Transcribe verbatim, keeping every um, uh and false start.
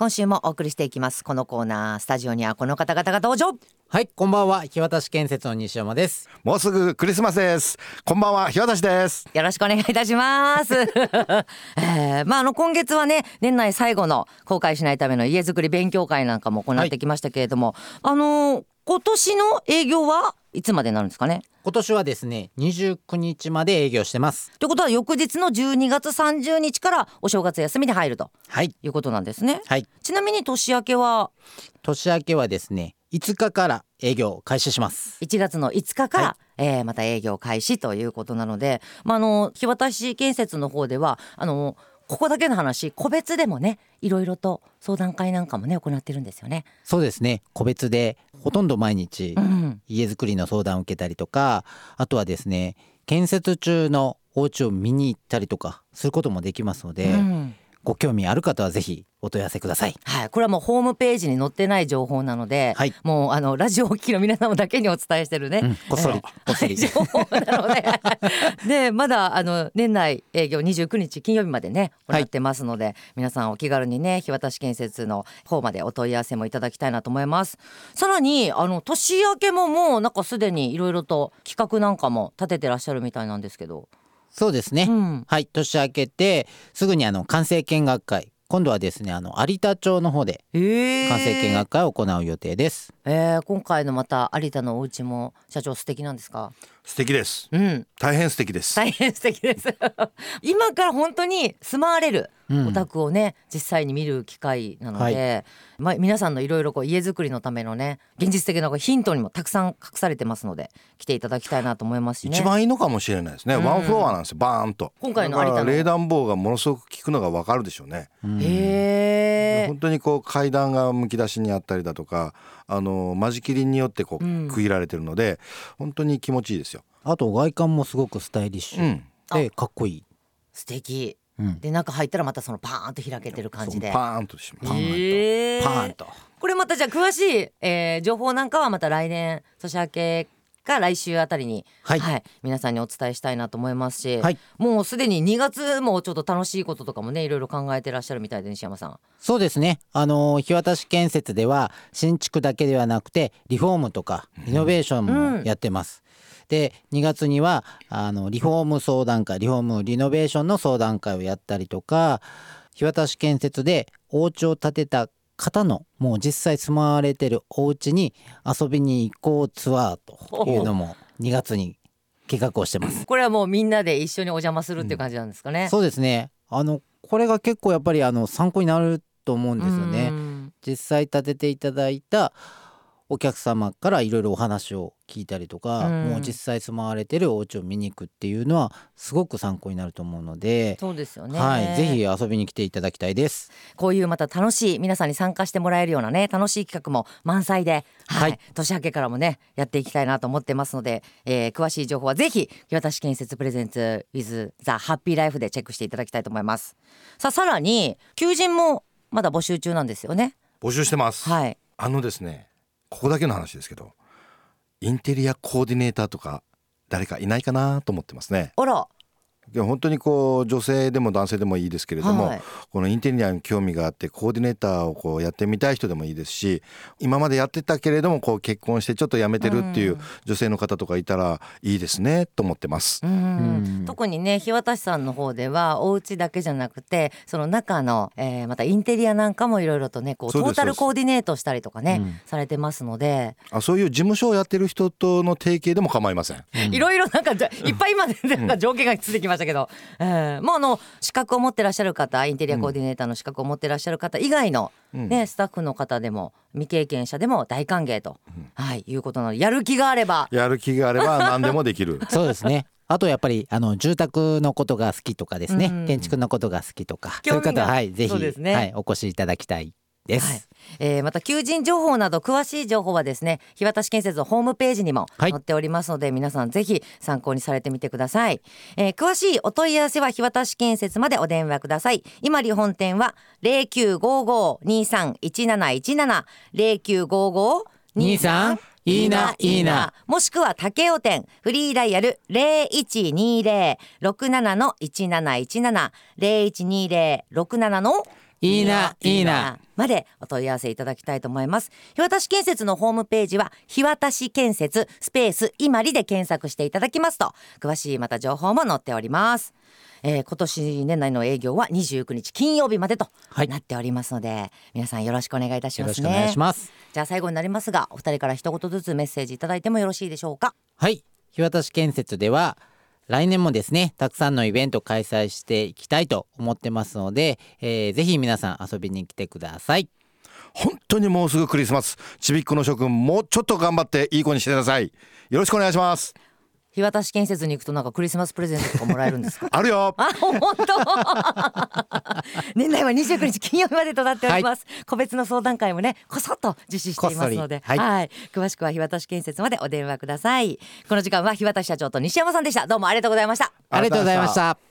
今週もお送りしていきます。このコーナー、スタジオにはこの方々が登場。 はい、こんばんは。日渡建設の西山です。 もうすぐクリスマスです。こんばんは、日渡です。 よろしくお願いいたします、えーまあ、あの今月はね、年内最後の後悔しないための家づくり勉強会なんかも行ってきましたけれども、はい、あのー、今年の営業はいつまでになるんですかね。 今年はですねにじゅうくにちまで営業してます。 ということは翌日のじゅうにがつさんじゅうにちからお正月休みで入ると、 はい、 いうことなんですね。 はい、 ちなみに年明けは年明けはですねいつかから営業開始します。 いちがつのいつかから、 はい、 えー、また営業開始ということなので、まあ、あの日渡建設の方ではあのここだけの話、個別でもねいろいろと相談会なんかもね行ってるんですよね。 そうですね、個別でほとんど毎日家づくりの相談を受けたりとか、うん、あとはですね建設中のお家を見に行ったりとかすることもできますので、うん、ご興味ある方はぜひお問い合わせください。 はい、これはもうホームページに載ってない情報なので、はい、もうあのラジオをお聞きの皆様だけにお伝えしてるね、うん、 こっそり、えー、こっそり情報なのででまだあの年内営業にじゅうくにち金曜日までね行ってますので、はい、皆さんお気軽にね日渡建設の方までお問い合わせもいただきたいなと思います。さらにあの年明けももうなんかすでにいろいろと企画なんかも立ててらっしゃるみたいなんですけど。 そうですね、うん、はい、年明けてすぐにあの完成見学会、今度はですねあの有田町の方で完成見学会を行う予定です。 えー、今回のまた有田のお家も社長素敵なんですか。 素敵です、うん、大変素敵です。 大変素敵です今から本当に住まわれるお宅をね、うん、実際に見る機会なので、はいまあ、皆さんのいろいろ家づくりのためのね現実的なヒントにもたくさん隠されてますので来ていただきたいなと思いますしね。 一番いいのかもしれないですね、うん、ワンフロアなんですよ、バーンと。 今回の有田の冷暖房がものすごく効くのが分かるでしょうね、 うん、へー、 本当にこう階段がむき出しにあったりだとか、あの間仕切りによってこう区切られてるので、うん、本当に気持ちいいですよ。 あと外観もすごくスタイリッシュ、うん、でかっこいい、 素敵、うん、で中入ったらまたそのパーンと開けてる感じでパーンとします、 えー、 パーンとこれまたじゃあ詳しい、えー、情報なんかはまた来年年明けか来週あたりに、はいはい、皆さんにお伝えしたいなと思いますし、はい、もうすでににがつもちょっと楽しいこととかもねいろいろ考えてらっしゃるみたいで、西山さん。 そうですね、あの日渡建設では新築だけではなくてリフォームとかリノベーションもやってます、うん、でにがつにはあのリフォーム相談会、リフォームリノベーションの相談会をやったりとか、日渡建設でお家を建てた方のもう実際住まわれてるお家に遊びに行こうツアーというのもにがつに計画をしてます。 これはもうみんなで一緒にお邪魔するっていう感じなんですかね、 うん、そうですね、あのこれが結構やっぱりあの参考になると思うんですよね。実際建てていただいたお客様からいろいろお話を聞いたりとか、うん、もう実際住まわれてるお家を見に行くっていうのはすごく参考になると思うので、 そうですよね、 はい、ぜひ遊びに来ていただきたいです。 こういうまた楽しい、皆さんに参加してもらえるようなね楽しい企画も満載で、はいはい、年明けからもねやっていきたいなと思ってますので、えー、詳しい情報はぜひ日渡建設プレゼンツ with the happy life でチェックしていただきたいと思います。さあさらに求人もまだ募集中なんですよね。 募集してます、はい、あのですねここだけの話ですけど、インテリアコーディネーターとか誰かいないかなと思ってますね。 あら、 本当にこう女性でも男性でもいいですけれども、はい、このインテリアに興味があってコーディネーターをこうやってみたい人でもいいですし、今までやってたけれどもこう結婚してちょっと辞めてるっていう女性の方とかいたらいいですねと思ってます。 うんうん、特にね日渡さんの方ではお家だけじゃなくてその中の、えー、またインテリアなんかもいろいろとねこうトータルコーディネートしたりとかね、うん、されてますので、 あそういう事務所をやってる人との提携でも構いません。 いろいろなんかいっぱい今なんか条件がついてきましたけど、うんえー、もうあの資格を持ってらっしゃる方、インテリアコーディネーターの資格を持ってらっしゃる方以外の、ねうん、スタッフの方でも未経験者でも大歓迎と、うんはい、いうことなので、やる気があればやる気があれば何でもできるそうですね。あとやっぱりあの住宅のことが好きとかですね、うん、建築のことが好きとかそういう方は、はい、ぜひ、ねはい、お越しいただきたいです、はいえー、また求人情報など詳しい情報はですね日渡建設のホームページにも載っておりますので、はい、皆さんぜひ参考にされてみてください、えー、詳しいお問い合わせは日渡建設までお電話ください。今里本店は ゼロきゅうごご にさんいちなないちなな ゼロきゅうごご にさんいいないいな、もしくは竹尾店フリーダイヤル ゼロいちにゼロ ろくなな いちなないちなな ゼロいちにゼロ ろくなな のいいないいなまでお問い合わせいただきたいと思います。日渡建設のホームページは日渡建設スペースいまりで検索していただきますと詳しいまた情報も載っております。えー、今年年内の営業はにじゅうくにち金曜日までとなっておりますので、はい、皆さんよろしくお願いいたしますね。 よろしくお願いします。 じゃあ最後になりますがお二人から一言ずつメッセージいただいてもよろしいでしょうか。 はい、日渡建設では来年もですねたくさんのイベント開催していきたいと思ってますので、えー、ぜひ皆さん遊びに来てください。 本当にもうすぐクリスマス。ちびっこの諸君もうちょっと頑張っていい子にしてください。よろしくお願いします。 日渡建設に行くとなんかクリスマスプレゼントとかもらえるんですかあるよ。 あ、本当年内はにじゅうくにち金曜日までとなっております、はい、個別の相談会もねこそっと実施していますので、はいはい、詳しくは日渡建設までお電話ください。この時間は日渡社長と西山さんでした。どうもありがとうございました。 ありがとうございました。